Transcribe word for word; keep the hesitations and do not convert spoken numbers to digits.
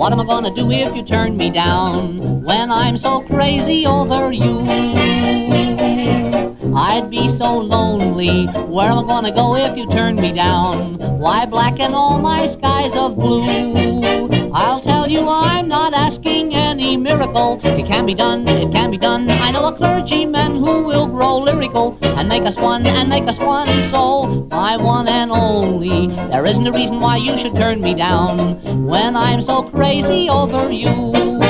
What am I gonna do if you turn me down? When I'm so crazy over you, I'd be so lonely. Where am I gonna go if you turn me down? Why blacken all my skies of blue? I'll tell you I'm not asking any miracle. It can be done, it can be done. I know a clergyman who will grow lyrical and make us one, and make us one. So, my one and only, there isn't a reason why you should turn me down when I'm so crazy over you.